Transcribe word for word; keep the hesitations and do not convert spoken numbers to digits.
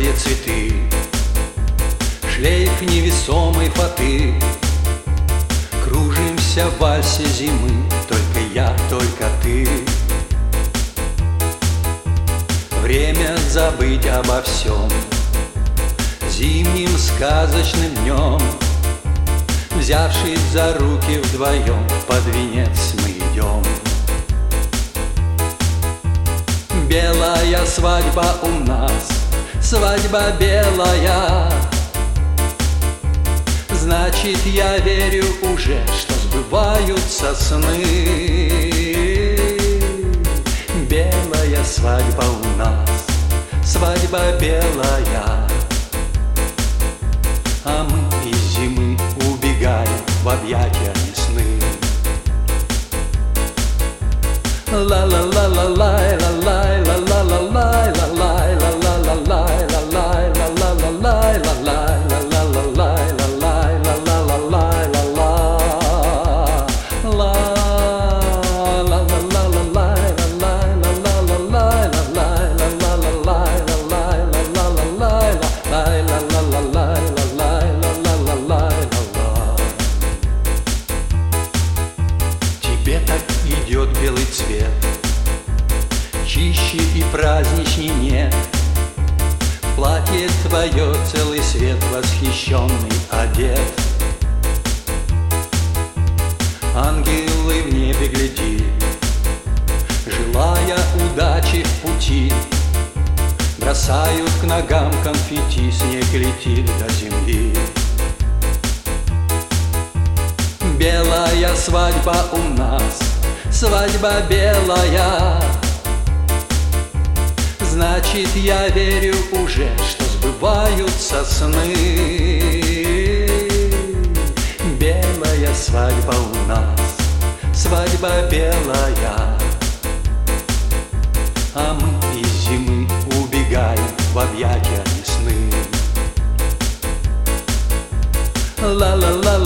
белые цветы, шлейф невесомой фаты. Кружимся в вальсе зимы, только я, только ты. Время забыть обо всем зимним сказочным днем. Взявшись за руки вдвоем, под венец мы идем. Белая свадьба у нас, свадьба белая. Значит, я верю уже, что сбываются сны. Белая свадьба у нас, свадьба белая. А мы из зимы убегаем в объятия весны. Ла-ла-ла-ла-лай, ла-лай, ла-ла-ла-лай, ла-лай, ла-ла-ла-лай, ла-лай, ла-ла-ла-лай, ла-лай, ла-ла-ла-лай, ла-лай, ла-ла-ла-лай, ла-ла. Ла, ла-ла-ла-ла-лай, ла-лай, ла-ла-ла-лай, ла-лай, ла-ла-ла-лай, ла-лай, ла-ла-ла-лай, ла-лай, ла-ла-ла-лай, ла-лай, ла-ла-ла-лай, ла-лай. Тебе так идет белый цвет, чище и праздничней нет. В платье твое целый свет восхищенный одет. Ангелы в небе глядит, желая удачи в пути. Бросают к ногам конфетти, снег летит до земли. Белая свадьба у нас, свадьба белая. Значит, я верю уже, что сбываются сны. Белая свадьба у нас, свадьба белая. А мы из зимы убегаем в объятия весны. Ла-ла-ла.